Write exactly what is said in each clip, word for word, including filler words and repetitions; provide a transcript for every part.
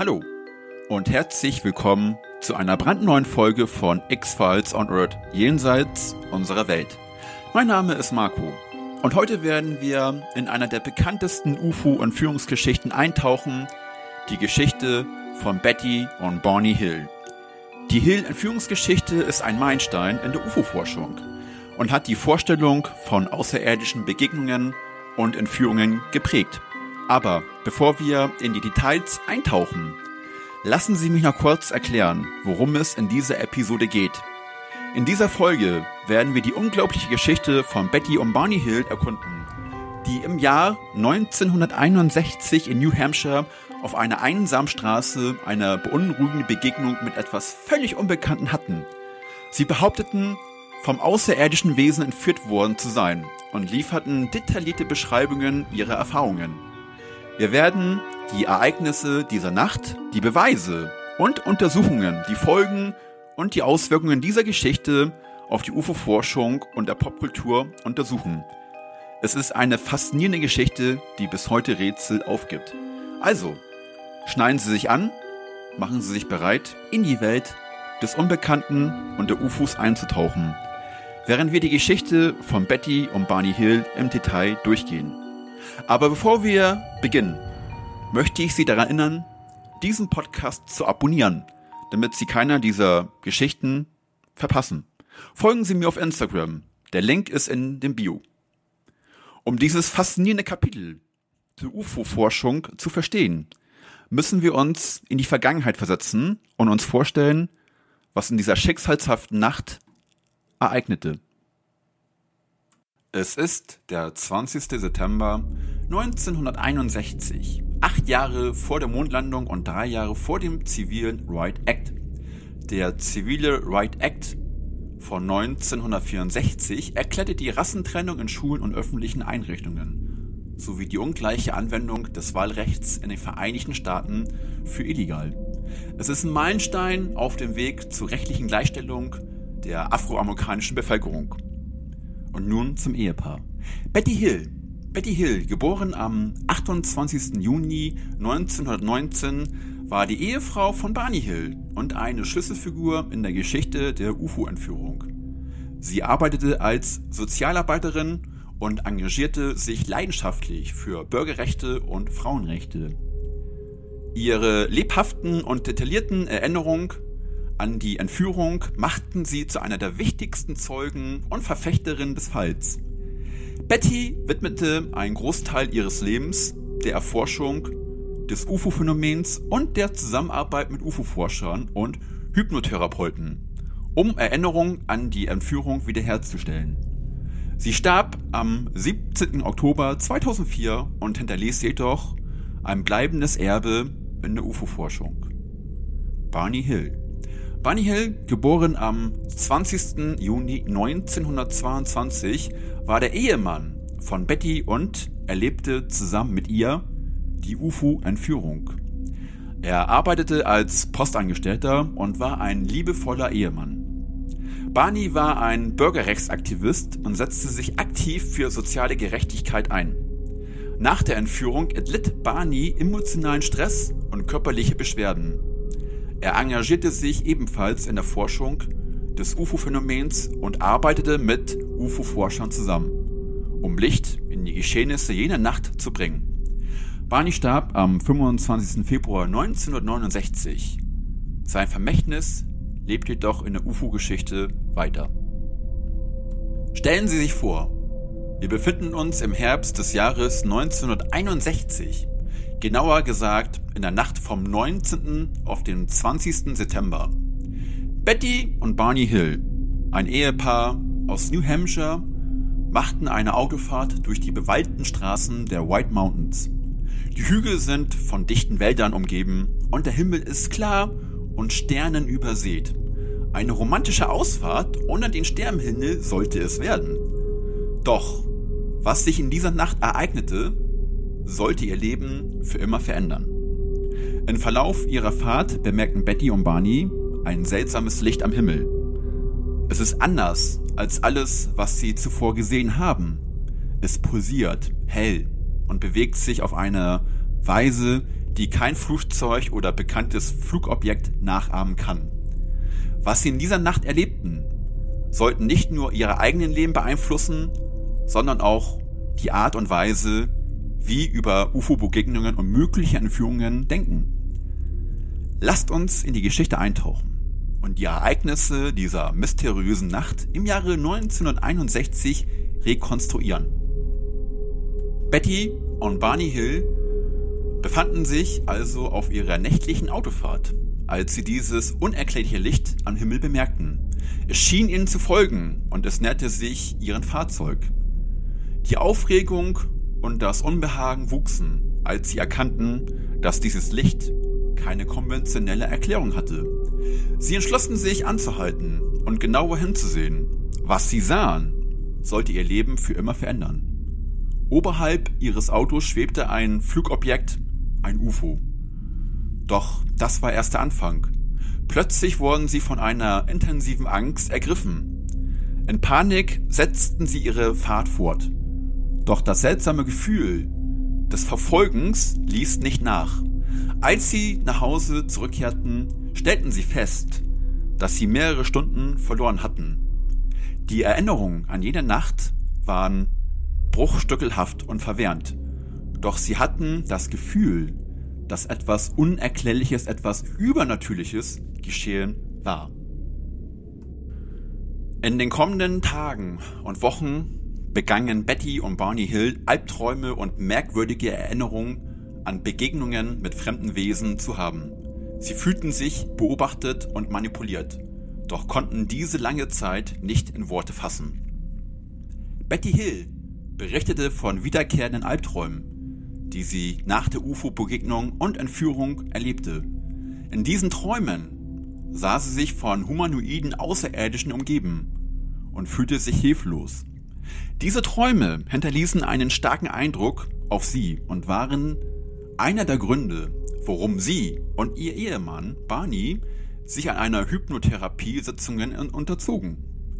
Hallo und herzlich willkommen zu einer brandneuen Folge von X-Files on Earth, jenseits unserer Welt. Mein Name ist Marco und heute werden wir in einer der bekanntesten U F O-Entführungsgeschichten eintauchen, die Geschichte von Betty und Barney Hill. Die Hill-Entführungsgeschichte ist ein Meilenstein in der U F O-Forschung und hat die Vorstellung von außerirdischen Begegnungen und Entführungen geprägt. Aber bevor wir in die Details eintauchen, lassen Sie mich noch kurz erklären, worum es in dieser Episode geht. In dieser Folge werden wir die unglaubliche Geschichte von Betty und Barney Hill erkunden, die im Jahr neunzehnhunderteinundsechzig in New Hampshire auf einer einsamen Straße eine beunruhigende Begegnung mit etwas völlig Unbekannten hatten. Sie behaupteten, vom außerirdischen Wesen entführt worden zu sein und lieferten detaillierte Beschreibungen ihrer Erfahrungen. Wir werden die Ereignisse dieser Nacht, die Beweise und Untersuchungen, die Folgen und die Auswirkungen dieser Geschichte auf die U F O-Forschung und der Popkultur untersuchen. Es ist eine faszinierende Geschichte, die bis heute Rätsel aufgibt. Also, schneiden Sie sich an, machen Sie sich bereit, in die Welt des Unbekannten und der U F Os einzutauchen, während wir die Geschichte von Betty und Barney Hill im Detail durchgehen. Aber bevor wir beginnen, möchte ich Sie daran erinnern, diesen Podcast zu abonnieren, damit Sie keiner dieser Geschichten verpassen. Folgen Sie mir auf Instagram, der Link ist in dem Bio. Um dieses faszinierende Kapitel der U F O-Forschung zu verstehen, müssen wir uns in die Vergangenheit versetzen und uns vorstellen, was in dieser schicksalshaften Nacht ereignete. Es ist der zwanzigster September neunzehnhunderteinundsechzig, acht Jahre vor der Mondlandung und drei Jahre vor dem zivilen Rights Act. Der zivile Rights Act von neunzehnhundertvierundsechzig erklärte die Rassentrennung in Schulen und öffentlichen Einrichtungen sowie die ungleiche Anwendung des Wahlrechts in den Vereinigten Staaten für illegal. Es ist ein Meilenstein auf dem Weg zur rechtlichen Gleichstellung der afroamerikanischen Bevölkerung. Und nun zum Ehepaar. Betty Hill. Betty Hill, geboren am achtundzwanzigsten Juni neunzehnhundertneunzehn, war die Ehefrau von Barney Hill und eine Schlüsselfigur in der Geschichte der U F O-Entführung. Sie arbeitete als Sozialarbeiterin und engagierte sich leidenschaftlich für Bürgerrechte und Frauenrechte. Ihre lebhaften und detaillierten Erinnerungen an die Entführung machten sie zu einer der wichtigsten Zeugen und Verfechterinnen des Falls. Betty widmete einen Großteil ihres Lebens der Erforschung des U F O-Phänomens und der Zusammenarbeit mit U F O-Forschern und Hypnotherapeuten, um Erinnerungen an die Entführung wiederherzustellen. Sie starb am siebzehnten Oktober zweitausendvier und hinterließ jedoch ein bleibendes Erbe in der U F O-Forschung. Barney Hill. Barney Hill, geboren am zwanzigsten Juni neunzehnhundertzweiundzwanzig, war der Ehemann von Betty und erlebte zusammen mit ihr die U F O-Entführung. Er arbeitete als Postangestellter und war ein liebevoller Ehemann. Barney war ein Bürgerrechtsaktivist und setzte sich aktiv für soziale Gerechtigkeit ein. Nach der Entführung erlitt Barney emotionalen Stress und körperliche Beschwerden. Er engagierte sich ebenfalls in der Forschung des U F O-Phänomens und arbeitete mit U F O-Forschern zusammen, um Licht in die Geschehnisse jener Nacht zu bringen. Barney starb am fünfundzwanzigsten Februar neunzehnhundertneunundsechzig. Sein Vermächtnis lebt jedoch in der U F O-Geschichte weiter. Stellen Sie sich vor, wir befinden uns im Herbst des Jahres neunzehnhunderteinundsechzig. Genauer gesagt in der Nacht vom neunzehnten auf den zwanzigsten September. Betty und Barney Hill, ein Ehepaar aus New Hampshire, machten eine Autofahrt durch die bewaldeten Straßen der White Mountains. Die Hügel sind von dichten Wäldern umgeben und der Himmel ist klar und sternenübersät. Eine romantische Ausfahrt unter den Sternenhimmel sollte es werden. Doch, was sich in dieser Nacht ereignete, sollte ihr Leben für immer verändern. Im Verlauf ihrer Fahrt bemerkten Betty und Barney ein seltsames Licht am Himmel. Es ist anders als alles, was sie zuvor gesehen haben. Es pulsiert, hell und bewegt sich auf eine Weise, die kein Flugzeug oder bekanntes Flugobjekt nachahmen kann. Was sie in dieser Nacht erlebten, sollten nicht nur ihre eigenen Leben beeinflussen, sondern auch die Art und Weise, wie über U F O-Begegnungen und mögliche Entführungen denken. Lasst uns in die Geschichte eintauchen und die Ereignisse dieser mysteriösen Nacht im Jahre neunzehnhunderteinundsechzig rekonstruieren. Betty und Barney Hill befanden sich also auf ihrer nächtlichen Autofahrt, als sie dieses unerklärliche Licht am Himmel bemerkten. Es schien ihnen zu folgen und es näherte sich ihrem Fahrzeug. Die Aufregung und das Unbehagen wuchsen, als sie erkannten, dass dieses Licht keine konventionelle Erklärung hatte. Sie entschlossen sich anzuhalten und genauer hinzusehen. Was sie sahen, sollte ihr Leben für immer verändern. Oberhalb ihres Autos schwebte ein Flugobjekt, ein U F O. Doch das war erst der Anfang. Plötzlich wurden sie von einer intensiven Angst ergriffen. In Panik setzten sie ihre Fahrt fort. Doch das seltsame Gefühl des Verfolgens ließ nicht nach. Als sie nach Hause zurückkehrten, stellten sie fest, dass sie mehrere Stunden verloren hatten. Die Erinnerungen an jene Nacht waren bruchstückelhaft und verwirrend. Doch sie hatten das Gefühl, dass etwas Unerklärliches, etwas Übernatürliches geschehen war. In den kommenden Tagen und Wochen begannen Betty und Barney Hill Albträume und merkwürdige Erinnerungen an Begegnungen mit fremden Wesen zu haben. Sie fühlten sich beobachtet und manipuliert, doch konnten diese lange Zeit nicht in Worte fassen. Betty Hill berichtete von wiederkehrenden Albträumen, die sie nach der U F O-Begegnung und Entführung erlebte. In diesen Träumen sah sie sich von humanoiden Außerirdischen umgeben und fühlte sich hilflos. Diese Träume hinterließen einen starken Eindruck auf sie und waren einer der Gründe, warum sie und ihr Ehemann Barney sich an einer Hypnotherapie-Sitzungen unterzogen,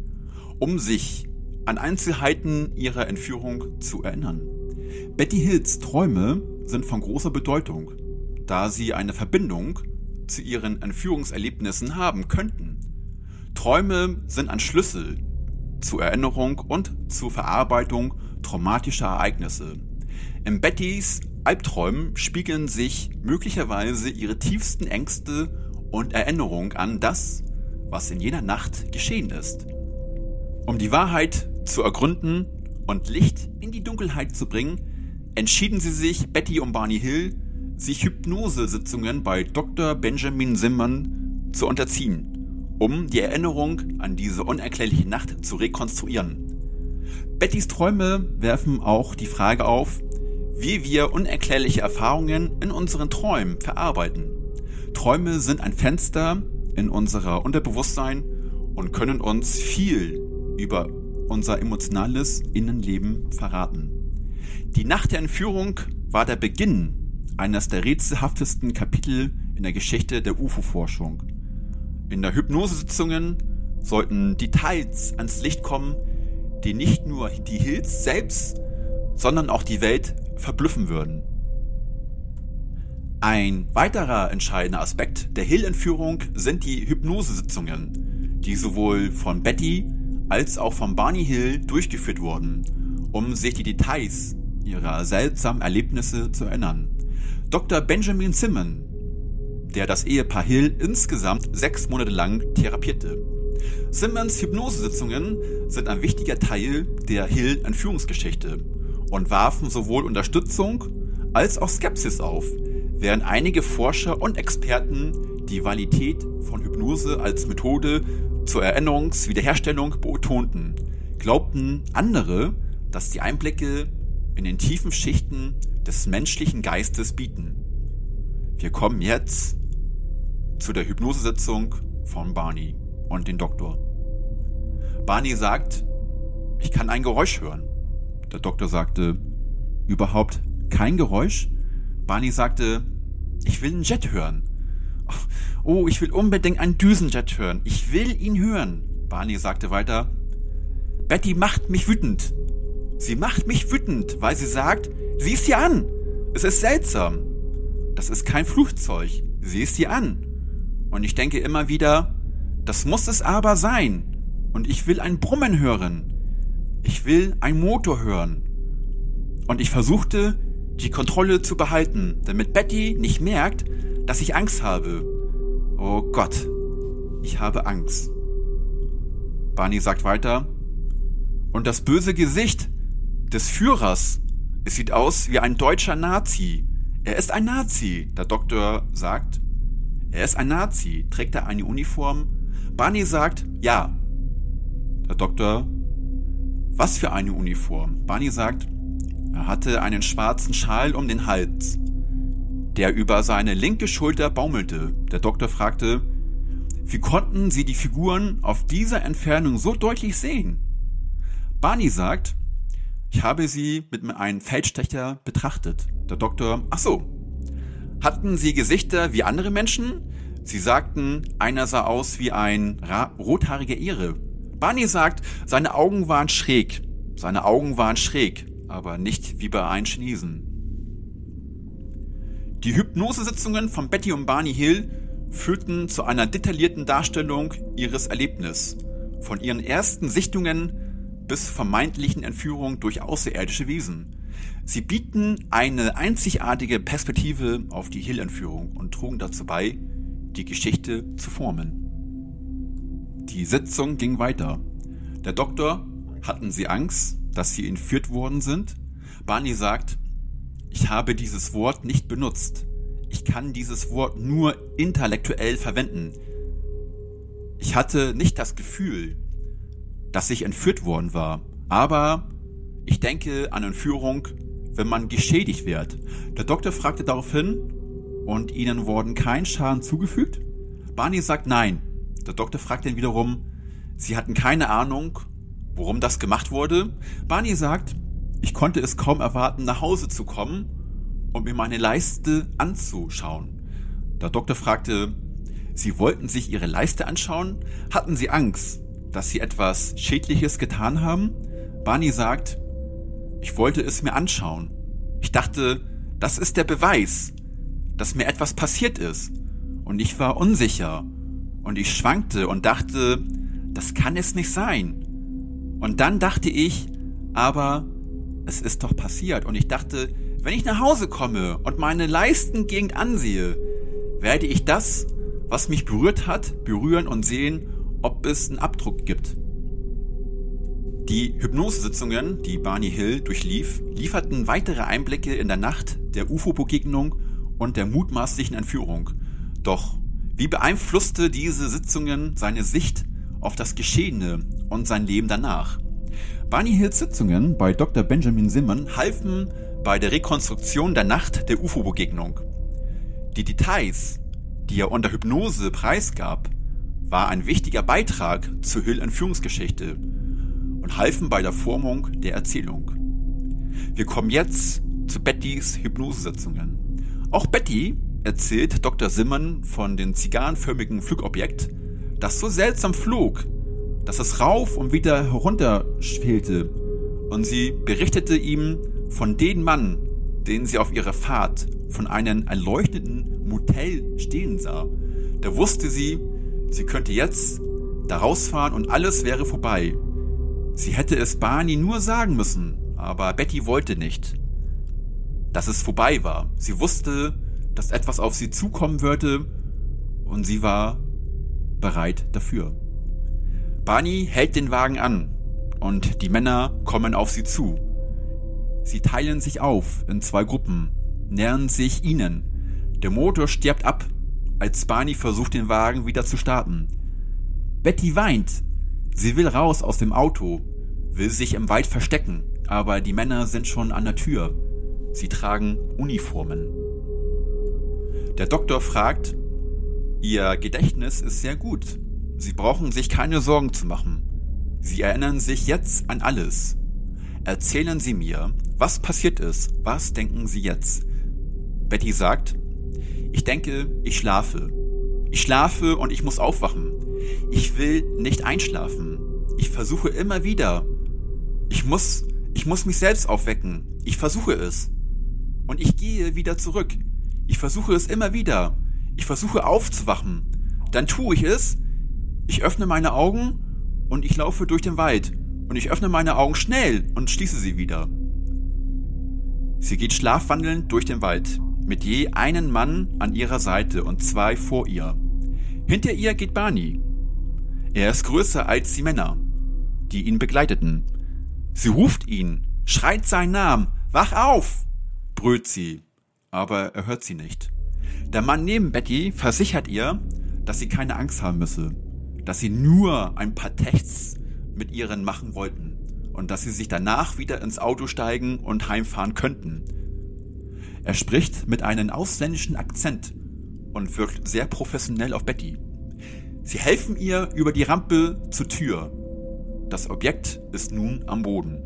um sich an Einzelheiten ihrer Entführung zu erinnern. Betty Hills Träume sind von großer Bedeutung, da sie eine Verbindung zu ihren Entführungserlebnissen haben könnten. Träume sind ein Schlüssel zur Erinnerung und zur Verarbeitung traumatischer Ereignisse. In Bettys Albträumen spiegeln sich möglicherweise ihre tiefsten Ängste und Erinnerungen an das, was in jener Nacht geschehen ist. Um die Wahrheit zu ergründen und Licht in die Dunkelheit zu bringen, entschieden sie sich, Betty und Barney Hill, sich Hypnosesitzungen bei Doktor Benjamin Simmons zu unterziehen, um die Erinnerung an diese unerklärliche Nacht zu rekonstruieren. Bettys Träume werfen auch die Frage auf, wie wir unerklärliche Erfahrungen in unseren Träumen verarbeiten. Träume sind ein Fenster in unser Unterbewusstsein und können uns viel über unser emotionales Innenleben verraten. Die Nacht der Entführung war der Beginn eines der rätselhaftesten Kapitel in der Geschichte der U F O-Forschung. In der Hypnosesitzungen sollten Details ans Licht kommen, die nicht nur die Hills selbst, sondern auch die Welt verblüffen würden. Ein weiterer entscheidender Aspekt der Hill-Entführung sind die Hypnosesitzungen, die sowohl von Betty als auch von Barney Hill durchgeführt wurden, um sich die Details ihrer seltsamen Erlebnisse zu erinnern. Doktor Benjamin Simmons, der das Ehepaar Hill insgesamt sechs Monate lang therapierte. Simmons Hypnosesitzungen sind ein wichtiger Teil der Hill-Entführungsgeschichte und warfen sowohl Unterstützung als auch Skepsis auf, während einige Forscher und Experten die Validität von Hypnose als Methode zur Erinnerungswiederherstellung betonten, glaubten andere, dass die Einblicke in den tiefen Schichten des menschlichen Geistes bieten. Wir kommen jetzt zu der Hypnosesitzung von Barney und dem Doktor. Barney sagt, ich kann ein Geräusch hören. Der Doktor sagte, überhaupt kein Geräusch? Barney sagte, ich will einen Jet hören. Oh, ich will unbedingt einen Düsenjet hören. Ich will ihn hören. Barney sagte weiter, Betty macht mich wütend. Sie macht mich wütend, weil sie sagt, sieh es dir an. Es ist seltsam. das ist kein Flugzeug. Sieh es dir an. Und ich denke immer wieder, das muss es aber sein. Und ich will ein Brummen hören. Ich will einen Motor hören. Und ich versuchte, die Kontrolle zu behalten, damit Betty nicht merkt, dass ich Angst habe. Oh Gott, ich habe Angst. Barney sagt weiter, und das böse Gesicht des Führers, es sieht aus wie ein deutscher Nazi. Er ist ein Nazi, der Doktor sagt. Er ist ein Nazi. Trägt er eine Uniform? Barney sagt, ja. Der Doktor, was für eine Uniform? Barney sagt, er hatte einen schwarzen Schal um den Hals, der über seine linke Schulter baumelte. Der Doktor fragte, wie konnten Sie die Figuren auf dieser Entfernung so deutlich sehen? Barney sagt, ich habe sie mit einem Feldstecher betrachtet. Der Doktor, ach so, hatten sie Gesichter wie andere Menschen? Sie sagten, einer sah aus wie ein rothaariger Ire. Barney sagt, seine Augen waren schräg. Seine Augen waren schräg, aber nicht wie bei einem Chinesen. Die Hypnosesitzungen von Betty und Barney Hill führten zu einer detaillierten Darstellung ihres Erlebnisses, von ihren ersten Sichtungen bis vermeintlichen Entführung durch außerirdische Wesen. Sie bieten eine einzigartige Perspektive auf die Hill-Entführung und trugen dazu bei, die Geschichte zu formen. Die Sitzung ging weiter. Der Doktor, hatten sie Angst, dass sie entführt worden sind? Barney sagt, ich habe dieses Wort nicht benutzt. Ich kann dieses Wort nur intellektuell verwenden. Ich hatte nicht das Gefühl, dass ich entführt worden war, aber ich denke an Entführung, wenn man geschädigt wird. Der Doktor fragte daraufhin, und ihnen wurden kein Schaden zugefügt? Barney sagt nein. Der Doktor fragt ihn wiederum, sie hatten keine Ahnung, warum das gemacht wurde. Barney sagt, ich konnte es kaum erwarten, nach Hause zu kommen und mir meine Leiste anzuschauen. Der Doktor fragte, sie wollten sich ihre Leiste anschauen? Hatten sie Angst, dass sie etwas Schädliches getan haben? Barney sagt, ich wollte es mir anschauen. Ich dachte, das ist der Beweis, dass mir etwas passiert ist. Und ich war unsicher. Und ich schwankte und dachte, das kann es nicht sein. Und dann dachte ich, aber es ist doch passiert. Und ich dachte, wenn ich nach Hause komme und meine Leistengegend ansehe, werde ich das, was mich berührt hat, berühren und sehen, ob es einen Abdruck gibt. Die Hypnosesitzungen, die Barney Hill durchlief, lieferten weitere Einblicke in der Nacht der U F O-Begegnung und der mutmaßlichen Entführung. Doch wie beeinflusste diese Sitzungen seine Sicht auf das Geschehene und sein Leben danach? Barney Hills Sitzungen bei Doktor Benjamin Simon halfen bei der Rekonstruktion der Nacht der U F O-Begegnung. Die Details, die er unter Hypnose preisgab, war ein wichtiger Beitrag zur Hill-Entführungsgeschichte und halfen bei der Formung der Erzählung. Wir kommen jetzt zu Bettys Hypnosesitzungen. Auch Betty erzählt Doktor Simon von dem zigarrenförmigen Flugobjekt, das so seltsam flog, dass es rauf und wieder herunter schwelte, und sie berichtete ihm von dem Mann, den sie auf ihrer Fahrt von einem erleuchteten Motel stehen sah. Da wusste sie, sie könnte jetzt da rausfahren und alles wäre vorbei. Sie hätte es Barney nur sagen müssen, aber Betty wollte nicht, dass es vorbei war. Sie wusste, dass etwas auf sie zukommen würde, und sie war bereit dafür. Barney hält den Wagen an und die Männer kommen auf sie zu. Sie teilen sich auf in zwei Gruppen, nähern sich ihnen. Der Motor stirbt ab, als Barney versucht, den Wagen wieder zu starten. Betty weint. Sie will raus aus dem Auto, will sich im Wald verstecken, aber die Männer sind schon an der Tür. Sie tragen Uniformen. Der Doktor fragt, ihr Gedächtnis ist sehr gut. Sie brauchen sich keine Sorgen zu machen. Sie erinnern sich jetzt an alles. Erzählen Sie mir, was passiert ist. Was denken Sie jetzt? Betty sagt, ich denke, ich schlafe. Ich schlafe und ich muss aufwachen. Ich will nicht einschlafen. Ich versuche immer wieder. Ich muss, ich muss mich selbst aufwecken. Ich versuche es. Und ich gehe wieder zurück. Ich versuche es immer wieder. Ich versuche aufzuwachen. Dann tue ich es. Ich öffne meine Augen und ich laufe durch den Wald. Und ich öffne meine Augen schnell und schließe sie wieder. Sie geht schlafwandelnd durch den Wald, mit je einem Mann an ihrer Seite und zwei vor ihr. Hinter ihr geht Barney. Er ist größer als die Männer, die ihn begleiteten. Sie ruft ihn, schreit seinen Namen, wach auf, brüllt sie, aber er hört sie nicht. Der Mann neben Betty versichert ihr, dass sie keine Angst haben müsse, dass sie nur ein paar Tests mit ihren machen wollten und dass sie sich danach wieder ins Auto steigen und heimfahren könnten. Er spricht mit einem ausländischen Akzent und wirkt sehr professionell auf Betty. Sie helfen ihr über die Rampe zur Tür. Das Objekt ist nun am Boden.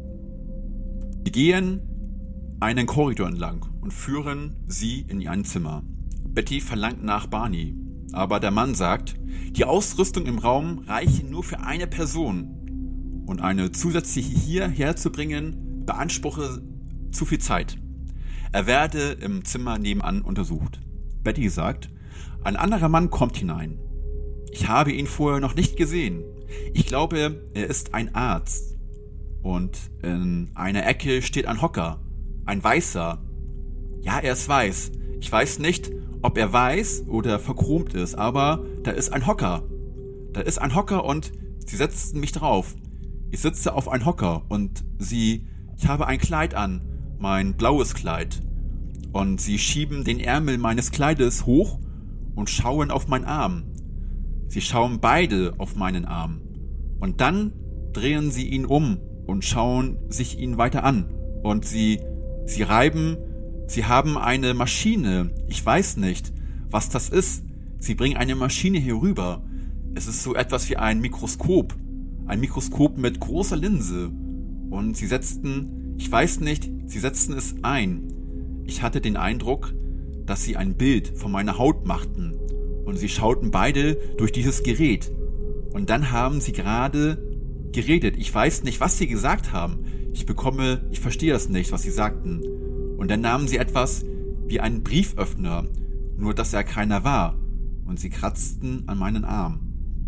Sie gehen einen Korridor entlang und führen sie in ein Zimmer. Betty verlangt nach Barney, aber der Mann sagt, die Ausrüstung im Raum reiche nur für eine Person und eine zusätzliche hierher zu bringen beanspruche zu viel Zeit. Er werde im Zimmer nebenan untersucht. Betty sagt, ein anderer Mann kommt hinein. Ich habe ihn vorher noch nicht gesehen. Ich glaube, er ist ein Arzt. Und in einer Ecke steht ein Hocker, ein Weißer. Ja, er ist weiß. Ich weiß nicht, ob er weiß oder verchromt ist, aber da ist ein Hocker. Da ist ein Hocker und sie setzten mich drauf. Ich sitze auf ein Hocker und sie, ich habe ein Kleid an, mein blaues Kleid. Und sie schieben den Ärmel meines Kleides hoch und schauen auf meinen Arm. Sie schauen beide auf meinen Arm. Und dann drehen sie ihn um und schauen sich ihn weiter an. Und sie, sie reiben, sie haben eine Maschine. Ich weiß nicht, was das ist. Sie bringen eine Maschine hier rüber. Es ist so etwas wie ein Mikroskop. Ein Mikroskop mit großer Linse. Und sie setzten, ich weiß nicht, sie setzten es ein. Ich hatte den Eindruck, dass sie ein Bild von meiner Haut machten. Und sie schauten beide durch dieses Gerät. Und dann haben sie gerade geredet. Ich weiß nicht, was sie gesagt haben. Ich bekomme, ich verstehe das nicht, was sie sagten. Und dann nahmen sie etwas wie einen Brieföffner, nur dass er keiner war. Und sie kratzten an meinen Arm.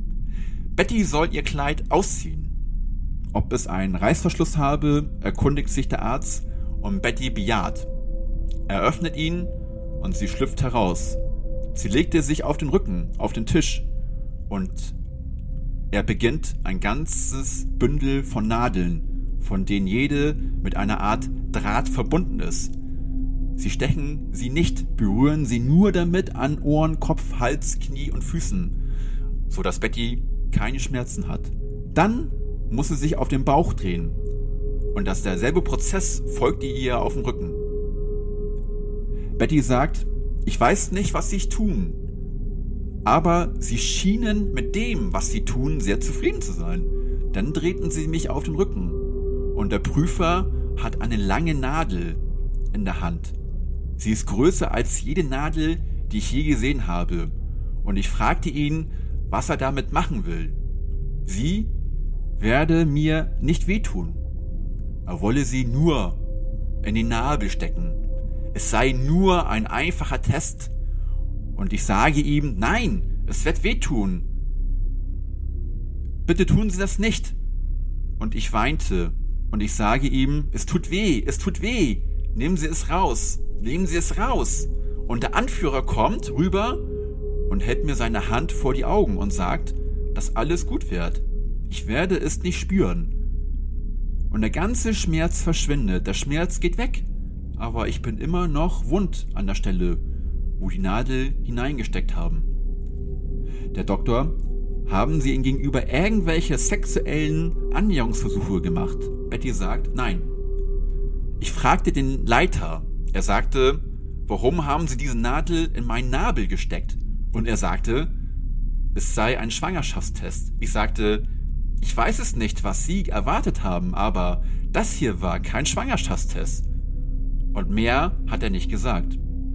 Betty soll ihr Kleid ausziehen. Ob es einen Reißverschluss habe, erkundigt sich der Arzt und Betty bejaht. Er öffnet ihn und sie schlüpft heraus. Sie legte sich auf den Rücken, auf den Tisch und er beginnt ein ganzes Bündel von Nadeln, von denen jede mit einer Art Draht verbunden ist. Sie stechen sie nicht, berühren sie nur damit an Ohren, Kopf, Hals, Knie und Füßen, so dass Betty keine Schmerzen hat. Dann muss sie sich auf den Bauch drehen und dass derselbe Prozess folgt ihr auf dem Rücken. Betty sagt, ich weiß nicht, was sie tun, aber sie schienen mit dem, was sie tun, sehr zufrieden zu sein. Dann drehten sie mich auf den Rücken und der Prüfer hat eine lange Nadel in der Hand. Sie ist größer als jede Nadel, die ich je gesehen habe und ich fragte ihn, was er damit machen will. Sie werde mir nicht wehtun. Er wolle sie nur in den Nabel stecken. Es sei nur ein einfacher Test. Und ich sage ihm, nein, es wird wehtun. Bitte tun Sie das nicht. Und ich weinte. Und ich sage ihm, es tut weh, es tut weh. Nehmen Sie es raus, nehmen Sie es raus. Und der Anführer kommt rüber und hält mir seine Hand vor die Augen und sagt, dass alles gut wird. Ich werde es nicht spüren. Und der ganze Schmerz verschwindet, der Schmerz geht weg. Aber ich bin immer noch wund an der Stelle, wo die Nadel hineingesteckt haben. Der Doktor, haben Sie ihm gegenüber irgendwelche sexuellen Annäherungsversuche gemacht? Betty sagt, nein. Ich fragte den Leiter. Er sagte, warum haben Sie diese Nadel in meinen Nabel gesteckt? Und er sagte, es sei ein Schwangerschaftstest. Ich sagte, ich weiß es nicht, was Sie erwartet haben, aber das hier war kein Schwangerschaftstest. Und mehr hat er nicht gesagt.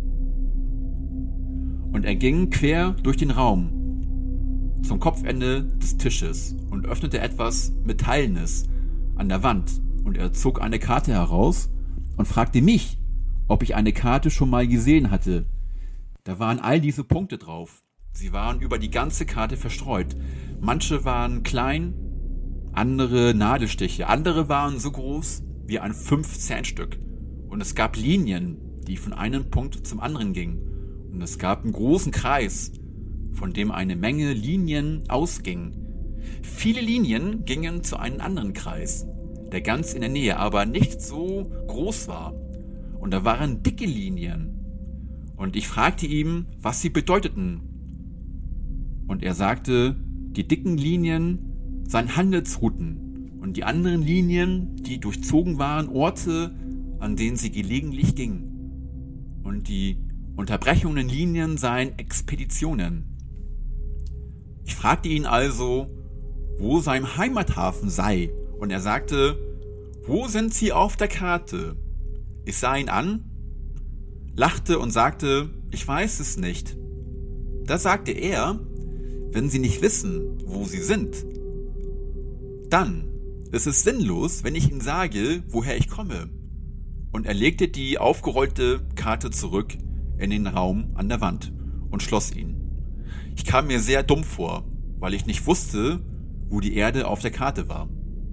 Und er ging quer durch den Raum zum Kopfende des Tisches und öffnete etwas Metallenes an der Wand. Und er zog eine Karte heraus und fragte mich, ob ich eine Karte schon mal gesehen hatte. Da waren all diese Punkte drauf. Sie waren über die ganze Karte verstreut. Manche waren klein, andere Nadelstiche, andere waren so groß wie ein fünf-Cent-Stück. Und es gab Linien, die von einem Punkt zum anderen gingen. Und es gab einen großen Kreis, von dem eine Menge Linien ausgingen. Viele Linien gingen zu einem anderen Kreis, der ganz in der Nähe, aber nicht so groß war. Und da waren dicke Linien. Und ich fragte ihn, was sie bedeuteten. Und er sagte, die dicken Linien seien Handelsrouten und die anderen Linien, die durchzogen waren, Orte, an denen sie gelegentlich gingen. Und die unterbrechenden Linien seien Expeditionen. Ich fragte ihn also, wo sein Heimathafen sei, und er sagte, wo sind sie auf der Karte? Ich sah ihn an, lachte und sagte, ich weiß es nicht. Da sagte er, wenn Sie nicht wissen, wo Sie sind, dann ist es sinnlos, wenn ich Ihnen sage, woher ich komme. Und er legte die aufgerollte Karte zurück in den Raum an der Wand und schloss ihn. Ich kam mir sehr dumm vor, weil ich nicht wusste, wo die Erde auf der Karte war.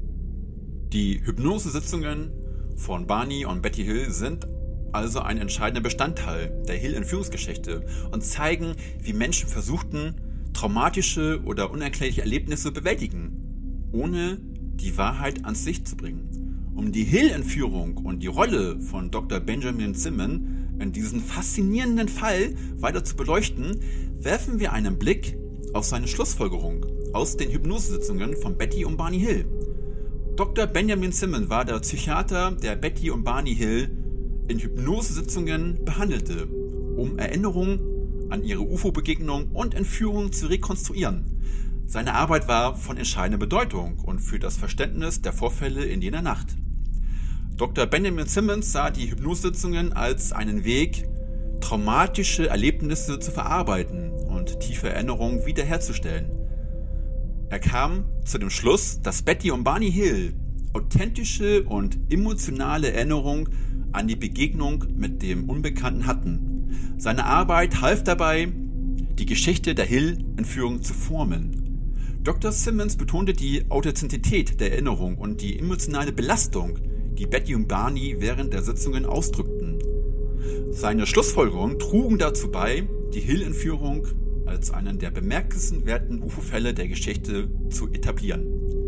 Die Hypnosesitzungen von Barney und Betty Hill sind also ein entscheidender Bestandteil der Hill-Entführungsgeschichte und zeigen, wie Menschen versuchten, traumatische oder unerklärliche Erlebnisse zu bewältigen, ohne die Wahrheit ans Licht zu bringen. Um die Hill-Entführung und die Rolle von Doktor Benjamin Simmons in diesem faszinierenden Fall weiter zu beleuchten, werfen wir einen Blick auf seine Schlussfolgerung aus den Hypnosesitzungen von Betty und Barney Hill. Doktor Benjamin Simmons war der Psychiater, der Betty und Barney Hill in Hypnosesitzungen behandelte, um Erinnerungen an ihre U F O-Begegnung und Entführung zu rekonstruieren. Seine Arbeit war von entscheidender Bedeutung und für das Verständnis der Vorfälle in jener Nacht. Doktor Benjamin Simmons sah die Hypnosesitzungen als einen Weg, traumatische Erlebnisse zu verarbeiten und tiefe Erinnerungen wiederherzustellen. Er kam zu dem Schluss, dass Betty und Barney Hill authentische und emotionale Erinnerungen an die Begegnung mit dem Unbekannten hatten. Seine Arbeit half dabei, die Geschichte der Hill-Entführung zu formen. Doktor Simmons betonte die Authentizität der Erinnerung und die emotionale Belastung, die Betty und Barney während der Sitzungen ausdrückten. Seine Schlussfolgerungen trugen dazu bei, die Hill-Entführung als einen der bemerkenswerten U F O-Fälle der Geschichte zu etablieren.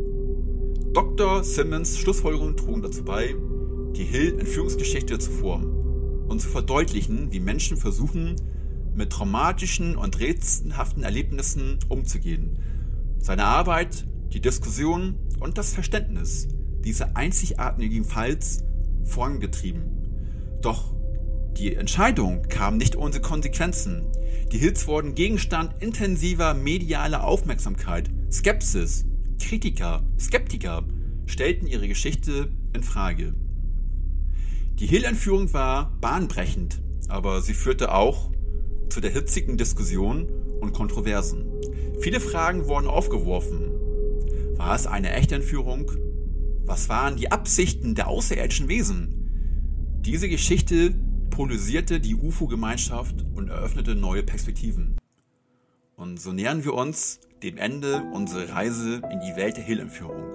Doktor Simmons Schlussfolgerungen trugen dazu bei, die Hill-Entführungsgeschichte zu formen und zu verdeutlichen, wie Menschen versuchen, mit traumatischen und rätselhaften Erlebnissen umzugehen. Seine Arbeit, die Diskussion und das Verständnis dieser einzigartigen Falls vorangetrieben. Doch die Entscheidung kam nicht ohne Konsequenzen. Die Hills wurden Gegenstand intensiver medialer Aufmerksamkeit. Skepsis, Kritiker, Skeptiker stellten ihre Geschichte in Frage. Die Hill-Entführung war bahnbrechend, aber sie führte auch zu der hitzigen Diskussion und Kontroversen. Viele Fragen wurden aufgeworfen. War es eine echte Entführung? Was waren die Absichten der außerirdischen Wesen? Diese Geschichte polarisierte die U F O-Gemeinschaft und eröffnete neue Perspektiven. Und so nähern wir uns dem Ende unserer Reise in die Welt der Hill-Entführung.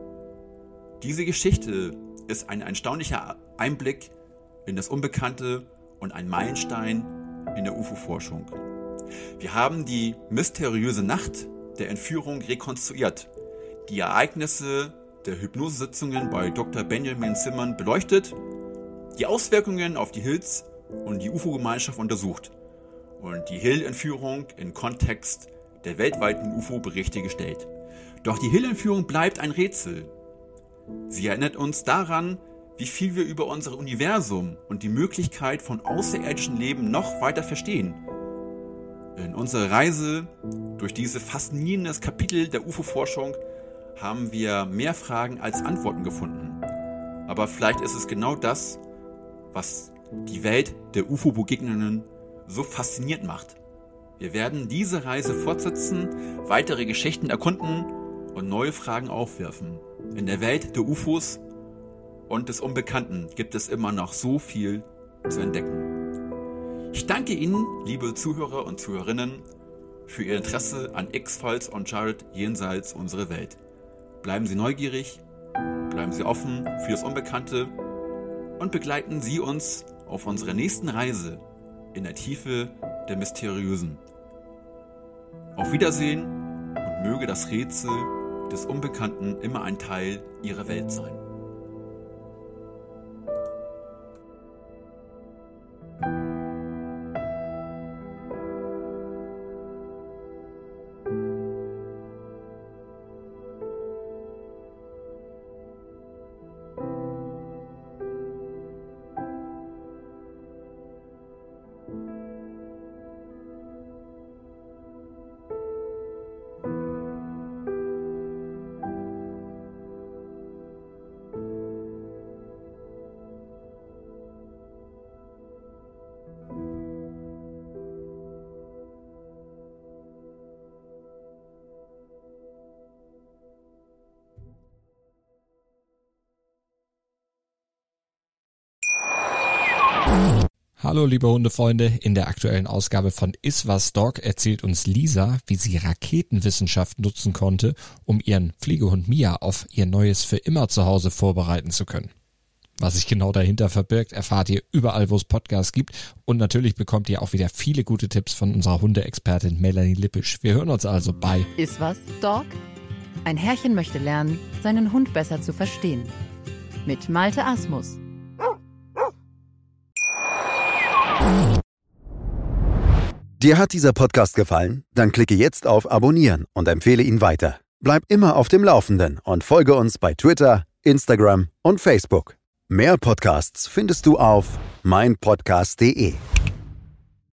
Diese Geschichte ist ein erstaunlicher Einblick in das Unbekannte und ein Meilenstein in der U F O-Forschung. Wir haben die mysteriöse Nacht der Entführung rekonstruiert, die Ereignisse der Hypnosesitzungen bei Doktor Benjamin Simmons beleuchtet, die Auswirkungen auf die Hills und die U F O-Gemeinschaft untersucht und die Hill-Entführung in Kontext der weltweiten U F O-Berichte gestellt. Doch die Hill-Entführung bleibt ein Rätsel. Sie erinnert uns daran, wie viel wir über unser Universum und die Möglichkeit von außerirdischem Leben noch weiter verstehen. In unserer Reise durch dieses faszinierende Kapitel der U F O-Forschung haben wir mehr Fragen als Antworten gefunden. Aber vielleicht ist es genau das, was die Welt der U F O-Begegnungen so faszinierend macht. Wir werden diese Reise fortsetzen, weitere Geschichten erkunden und neue Fragen aufwerfen. In der Welt der U F Os und des Unbekannten gibt es immer noch so viel zu entdecken. Ich danke Ihnen, liebe Zuhörer und Zuhörerinnen, für Ihr Interesse an X-Files Uncharted jenseits unserer Welt. Bleiben Sie neugierig, bleiben Sie offen für das Unbekannte und begleiten Sie uns auf unserer nächsten Reise in der Tiefe der Mysteriösen. Auf Wiedersehen und möge das Rätsel des Unbekannten immer ein Teil Ihrer Welt sein. Hallo liebe Hundefreunde, in der aktuellen Ausgabe von Iswas Dog erzählt uns Lisa, wie sie Raketenwissenschaft nutzen konnte, um ihren Pflegehund Mia auf ihr neues für immer Zuhause vorbereiten zu können. Was sich genau dahinter verbirgt, erfahrt ihr überall, wo es Podcasts gibt, und natürlich bekommt ihr auch wieder viele gute Tipps von unserer Hundeexpertin Melanie Lippisch. Wir hören uns also bei Iswas Dog? Ein Herrchen möchte lernen, seinen Hund besser zu verstehen. Mit Malte Asmus. Dir hat dieser Podcast gefallen? Dann klicke jetzt auf Abonnieren und empfehle ihn weiter. Bleib immer auf dem Laufenden und folge uns bei Twitter, Instagram und Facebook. Mehr Podcasts findest du auf meinpodcast punkt de.